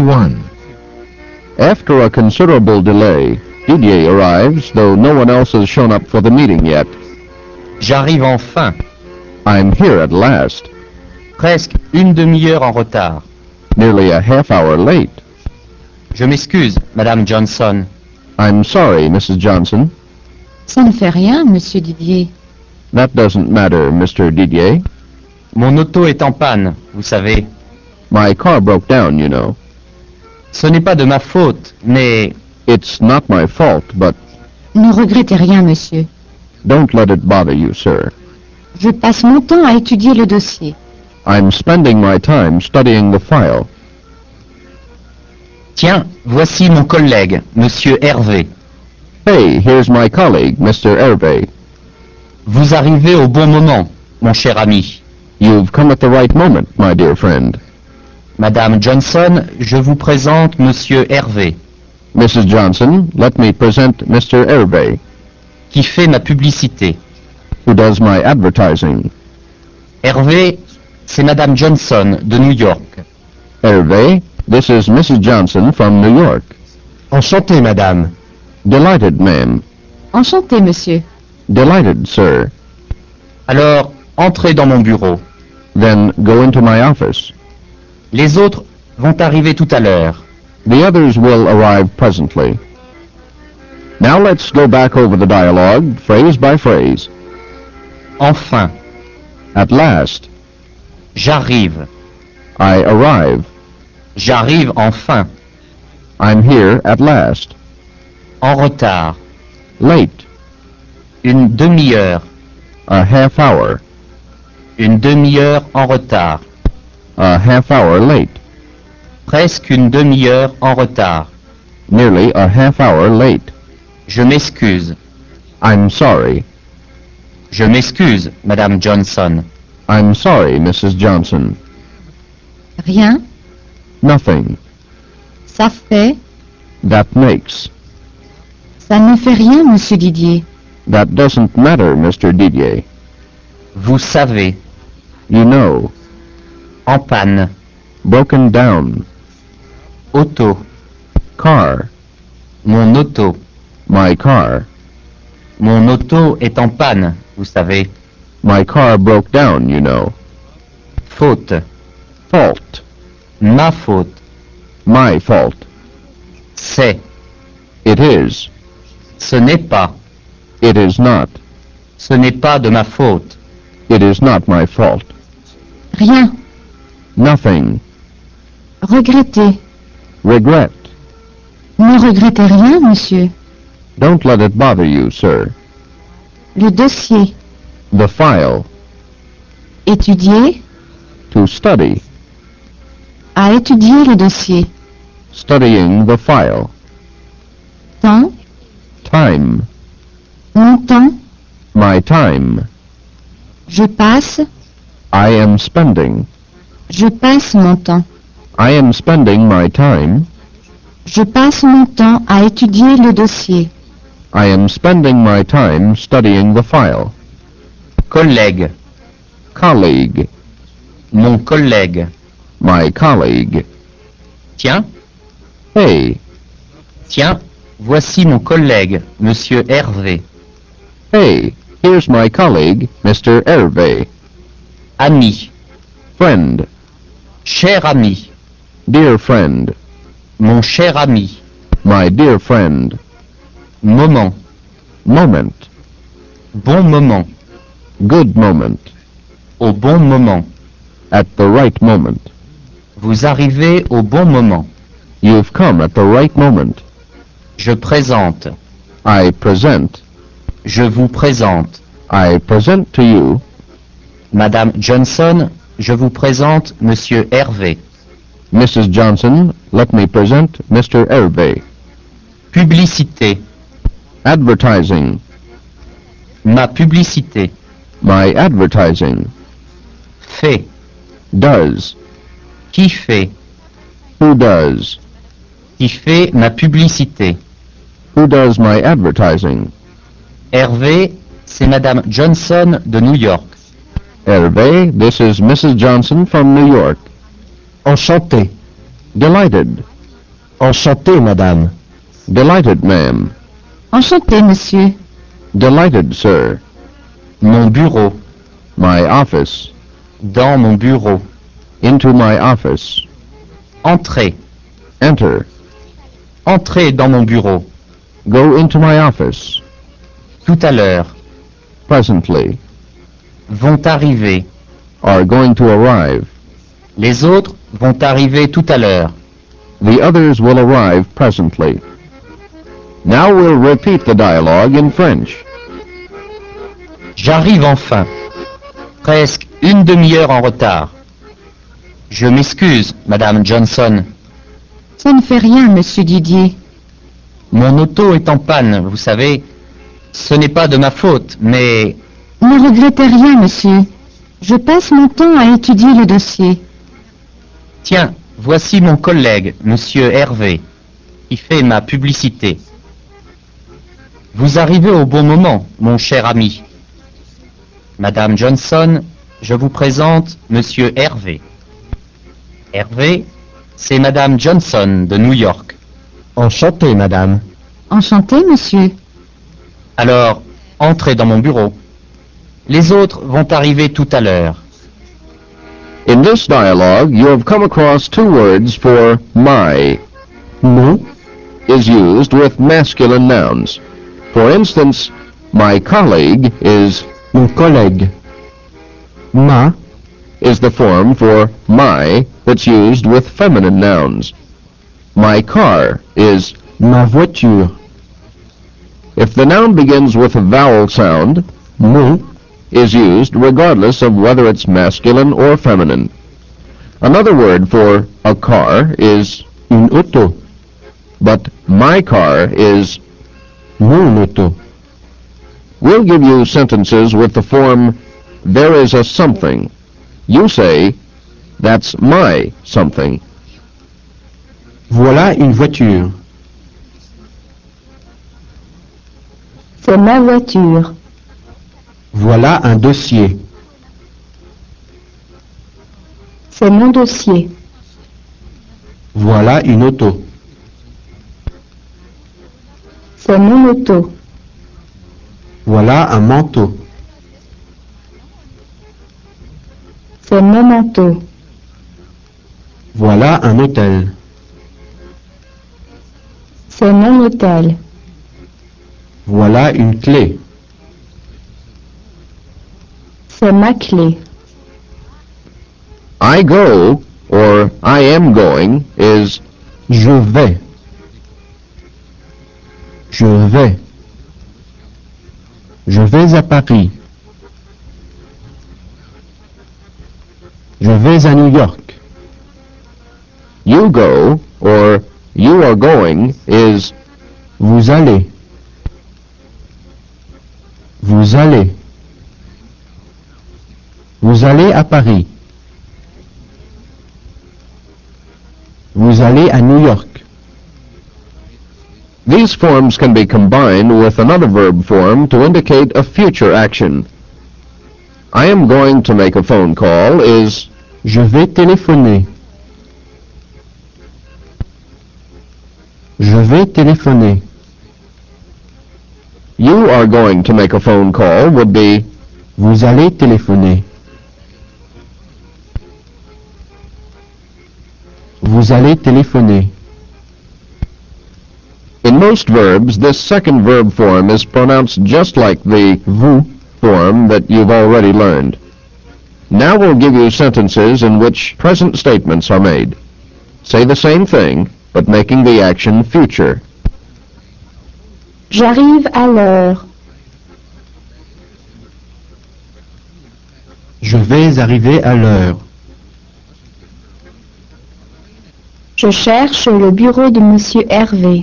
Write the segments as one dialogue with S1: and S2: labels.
S1: 21.
S2: After a considerable delay, Didier arrives, though no one else has shown up for the meeting yet.
S3: J'arrive enfin,
S2: I'm here at last,
S3: presque une demi-heure en retard.
S2: nearly a half hour late.
S3: Je m'excuse, Madame Johnson.
S2: I'm sorry, Mrs. Johnson.
S4: Ça ne fait rien, Monsieur Didier.
S2: That doesn't matter, Mr. Didier.
S3: Mon auto est en panne, vous savez.
S2: My car broke down, you know.
S3: Ce n'est pas de ma faute, mais
S2: It's not my fault, but
S4: Ne regrettez rien, monsieur.
S2: don't let it bother you, sir.
S4: Je passe mon temps à étudier le dossier.
S2: I'm spending my time studying the file.
S3: tiens, voici mon collègue, Monsieur Hervé.
S2: Hey, here's my colleague, Mr. Hervé.
S3: Vous arrivez au bon moment, mon cher ami.
S2: You've come at the right moment, my dear friend.
S3: Madame Johnson, je vous présente Monsieur Hervé,
S2: Mrs. Johnson, let me present Mr. Hervé,
S3: qui fait ma publicité.
S2: who does my advertising.
S3: Hervé, c'est Madame Johnson de New York.
S2: Hervé, this is Mrs. Johnson from New York.
S1: Enchanté, madame.
S2: Delighted, ma'am.
S4: Enchanté, monsieur.
S2: Delighted, sir.
S3: Alors, entrez dans mon bureau.
S2: Then go into my office.
S3: Les autres vont arriver tout à l'heure.
S2: The others will arrive presently. Now let's go back over the dialogue, phrase by phrase.
S3: Enfin,
S2: At last,
S3: j'arrive.
S2: I arrive.
S3: J'arrive enfin.
S2: I'm here at last.
S3: En retard.
S2: Late.
S3: Une demi-heure.
S2: A half hour.
S3: Une demi-heure en retard.
S2: A half hour late.
S3: Presque une demi-heure en retard.
S2: Nearly a half hour late.
S3: Je m'excuse.
S2: I'm sorry.
S3: Je m'excuse, Madame Johnson.
S2: I'm sorry, Mrs. Johnson.
S4: Rien.
S2: Nothing.
S4: Ça fait.
S2: That makes.
S4: Ça ne fait rien, Monsieur Didier.
S2: That doesn't matter, Mr. Didier.
S3: Vous savez.
S2: You know.
S3: En panne.
S2: Broken down.
S3: Auto.
S2: Car.
S3: Mon auto.
S2: My car.
S3: Mon auto est en panne, vous savez.
S2: My car broke down, you know.
S3: Faute.
S2: Fault.
S3: Ma faute.
S2: My fault.
S3: C'est.
S2: It is.
S3: Ce n'est pas.
S2: It is not.
S3: Ce n'est pas de ma faute.
S2: It is not my fault.
S4: Rien.
S2: Nothing.
S4: Regrettez.
S2: Regret.
S4: Ne regrettez rien, monsieur.
S2: Don't let it bother you, sir.
S4: Le dossier.
S2: The file.
S4: Étudier.
S2: To study.
S4: À étudier le dossier.
S2: Studying the file.
S4: Temps.
S2: Time.
S4: Mon temps.
S2: My time.
S4: Je passe.
S2: I am spending.
S4: Je passe mon temps.
S2: I am spending my time.
S4: Je passe mon temps à étudier le dossier.
S2: I am spending my time studying the file.
S3: Collègue.
S2: Colleague.
S3: Mon collègue.
S2: My colleague.
S3: Tiens.
S2: Hey.
S3: Tiens. Voici mon collègue, Monsieur Hervé.
S2: Hey, here's my colleague, Mr. Hervé.
S3: Ami.
S2: Friend.
S3: Cher ami.
S2: Dear friend.
S3: Mon cher ami.
S2: My dear friend.
S3: Moment.
S2: Moment.
S3: Bon moment.
S2: Good moment.
S3: Au bon moment.
S2: At the right moment.
S3: Vous arrivez au bon moment.
S2: You've come at the right moment.
S3: Je présente.
S2: I present.
S3: Je vous présente.
S2: I present to you.
S3: Madame Johnson, je vous présente Monsieur Hervé.
S2: Mrs. Johnson, let me present Mr. Hervé.
S3: Publicité.
S2: Advertising.
S3: Ma publicité.
S2: My advertising.
S3: Fait.
S2: Does.
S3: Qui fait?
S2: Who does?
S3: Qui fait ma publicité?
S2: Who does my advertising?
S3: Hervé, c'est Madame Johnson de New York.
S2: Hervé, this is Mrs. Johnson from New York.
S1: Enchanté.
S2: Delighted.
S1: Enchanté, madame.
S2: Delighted, ma'am.
S4: Enchanté, monsieur.
S2: Delighted, sir.
S3: Mon bureau.
S2: My office.
S3: Dans mon bureau.
S2: Into my office.
S3: Entrez.
S2: Enter.
S3: Entrez dans mon bureau.
S2: Go into my office.
S3: Tout à l'heure.
S2: Presently.
S3: Vont arriver.
S2: Are going to arrive.
S3: Les autres vont arriver tout à l'heure.
S2: The others will arrive presently. Now we'll repeat the dialogue in French.
S3: J'arrive enfin. Presque une demi-heure en retard. Je m'excuse, Madame Johnson.
S4: Ça ne fait rien, monsieur Didier.
S3: Mon auto est en panne, vous savez. Ce n'est pas de ma faute, mais
S4: Ne regrettez rien, monsieur. Je passe mon temps à étudier le dossier.
S3: tiens, voici mon collègue, Monsieur Hervé, qui fait ma publicité. Vous arrivez au bon moment, mon cher ami. Madame Johnson, je vous présente Monsieur Hervé. Hervé, c'est Madame Johnson de New York.
S1: Enchanté, madame.
S4: Enchanté, monsieur.
S3: Alors, entrez dans mon bureau. Les autres vont arriver tout à l'heure.
S2: In this dialogue, you have come across two words for my.
S1: Mon,
S2: Is used with masculine nouns. For instance, my colleague is
S1: mon collègue. Ma,
S2: is the form for my that's used with feminine nouns. My car is.
S1: ma voiture.
S2: If the noun begins with a vowel sound,
S1: Mon,
S2: is used regardless of whether it's masculine or feminine. Another word for a car is,
S1: une auto.
S2: but my car is.
S1: Mon auto.
S2: We'll give you sentences with the form, there is a something. You say, that's my something.
S1: Voilà une voiture.
S4: C'est ma voiture.
S1: Voilà un dossier.
S4: C'est mon dossier.
S1: Voilà une auto.
S4: C'est mon auto.
S1: Voilà un manteau.
S4: C'est mon manteau.
S1: Voilà un hôtel.
S4: C'est mon hôtel.
S1: Voilà une clé.
S4: C'est ma clé.
S2: I go, or I am going, is.
S1: Je vais. Je vais. Je vais à Paris. Je vais à New York.
S2: You go, or you are going, is.
S1: Vous allez. Vous allez. Vous allez à Paris. Vous allez à New York.
S2: These forms can be combined with another verb form to indicate a future action. I am going to make a phone call is.
S1: Je vais téléphoner. Je vais téléphoner.
S2: You are going to make a phone call would be.
S1: Vous allez téléphoner. Vous allez téléphoner.
S2: In most verbs, this second verb form is pronounced just like the vous form that you've already learned. Now we'll give you sentences in which present statements are made. Say the same thing, but making the action future.
S4: J'arrive à l'heure.
S1: Je vais arriver à l'heure.
S4: Je cherche le bureau de monsieur Hervé.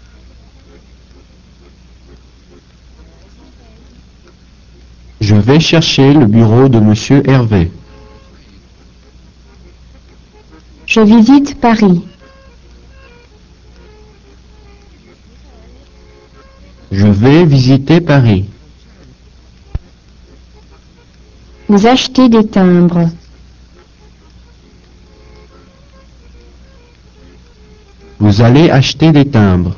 S1: Je vais chercher le bureau de monsieur Hervé.
S4: Je visite Paris.
S1: Je vais visiter Paris.
S4: Vous achetez des timbres.
S1: Vous allez acheter des timbres.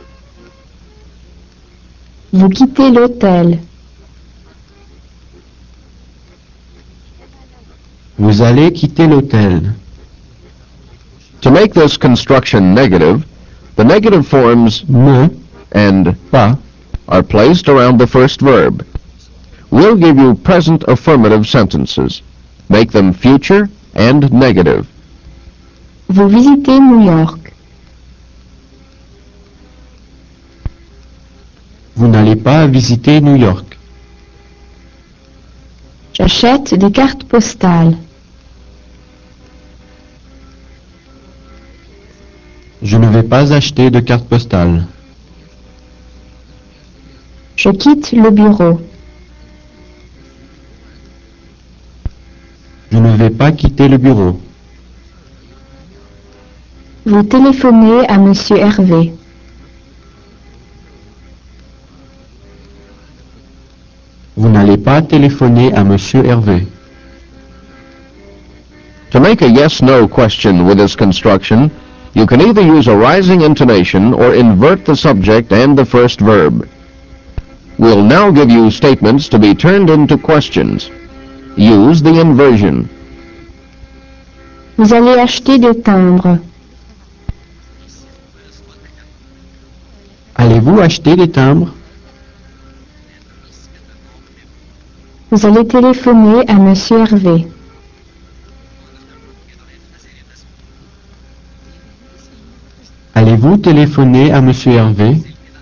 S4: Vous quittez l'hôtel.
S1: Vous allez quitter l'hôtel.
S2: To make this construction negative, the negative forms
S1: Ne,
S2: and
S1: pas,
S2: are placed around the first verb. We'll give you present affirmative sentences. Make them future and negative.
S4: Vous visitez New York.
S1: vous n'allez pas visiter New York.
S4: J'achète des cartes postales.
S1: Je ne vais pas acheter de carte postale.
S4: Je quitte le bureau.
S1: Je ne vais pas quitter le bureau.
S4: Vous téléphonez à Monsieur Hervé.
S1: Vous n'allez pas téléphoner à Monsieur Hervé.
S2: To make a yes-no question with this construction, you can either use a rising intonation or invert the subject and the first verb. We'll now give you statements to be turned into questions. Use the inversion.
S4: Vous allez acheter des timbres.
S1: Allez-vous acheter des timbres?
S4: Vous allez téléphoner à Monsieur Hervé.
S1: Allez-vous téléphoner à Monsieur Hervé?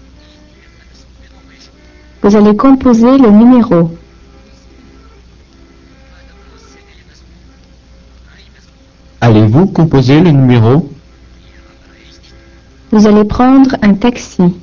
S4: Vous allez composer le numéro.
S1: Allez-vous composer le numéro?
S4: Vous allez prendre un taxi.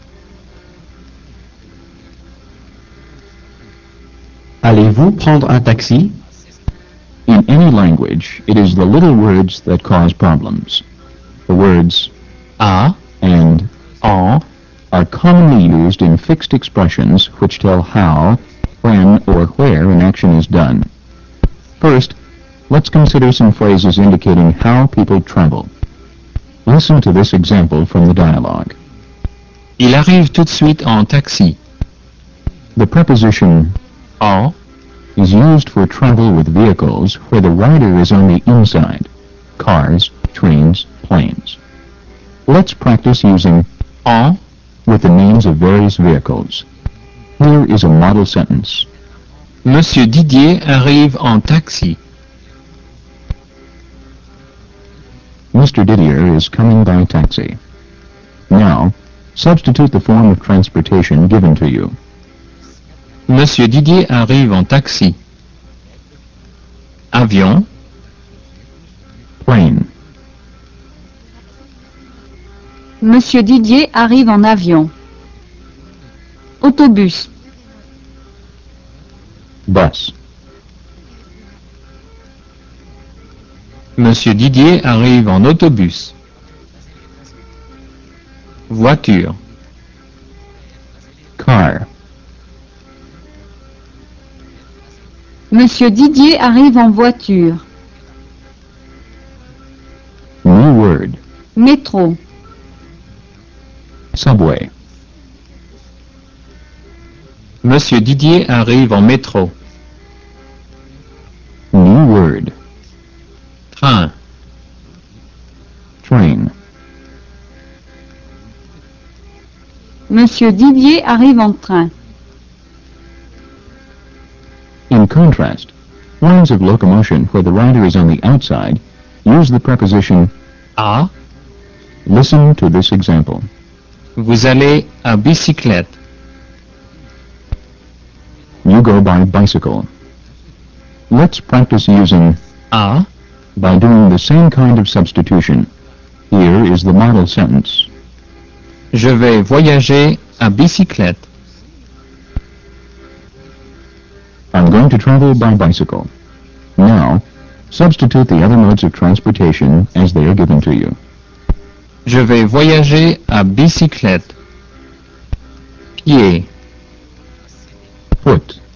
S1: Allez-vous prendre un taxi?
S5: In any language, it is the little words that cause problems. The words a and en are commonly used in fixed expressions which tell how, when, or where an action is done. First, let's consider some phrases indicating how people travel. Listen to this example from the dialogue.
S6: Il arrive tout de suite en taxi.
S5: The preposition
S6: En
S5: is used for travel with vehicles where the rider is on the inside. Cars, trains, planes. Let's practice using
S6: en
S5: with the names of various vehicles. Here is a model sentence.
S6: Monsieur Didier arrive en taxi.
S5: Mr. Didier is coming by taxi. Now, substitute the form of transportation given to you.
S6: Monsieur Didier arrive en taxi. Avion,
S5: Plane,
S7: Monsieur Didier arrive en avion. Autobus,
S5: bus,
S6: Monsieur Didier arrive en autobus. Voiture,
S5: car,
S7: Monsieur Didier arrive en voiture.
S5: new word,
S7: Métro,
S5: subway,
S6: Monsieur Didier arrive en métro.
S5: new word,
S6: Train,
S5: train,
S7: Monsieur Didier arrive en train.
S5: In contrast, lines of locomotion where the rider is on the outside use the preposition
S6: à,
S5: listen to this example.
S6: vous allez à bicyclette.
S5: You go by bicycle. Let's practice using
S6: À,
S5: by doing the same kind of substitution. Here is the model sentence.
S6: je vais voyager à bicyclette.
S5: I'm going to travel by bicycle. Now, substitute the other modes of transportation as they are given to you.
S6: Je vais voyager à bicyclette. Pied,
S5: Foot,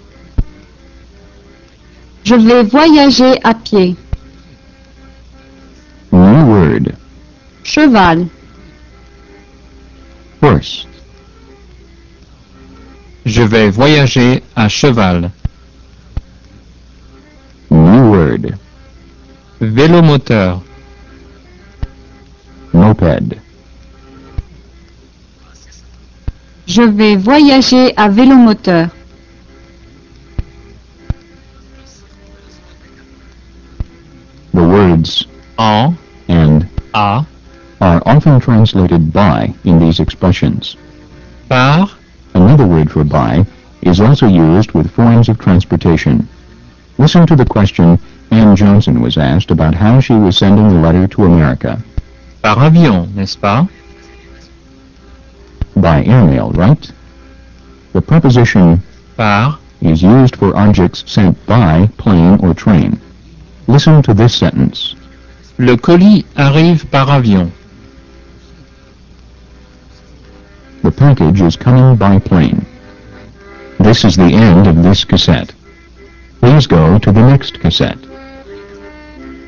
S7: Je vais voyager à pied.
S5: new word,
S7: Cheval. cheval.
S5: Horse.
S6: Je vais voyager à cheval.
S5: New word.
S6: Vélomoteur.
S5: Moped.
S7: Je vais voyager à vélomoteur.
S5: The words
S6: En,
S5: and
S6: à,
S5: are often translated by in these expressions.
S6: par,
S5: Another word for by is also used with forms of transportation. Listen to the question Ann Johnson was asked about how she was sending a letter to America.
S6: par avion, n'est-ce pas?
S5: By airmail, right? The preposition
S6: Par,
S5: is used for objects sent by plane or train. Listen to this sentence.
S6: le colis arrive par avion.
S5: The package is coming by plane. This is the end of this cassette. Please go to the next cassette.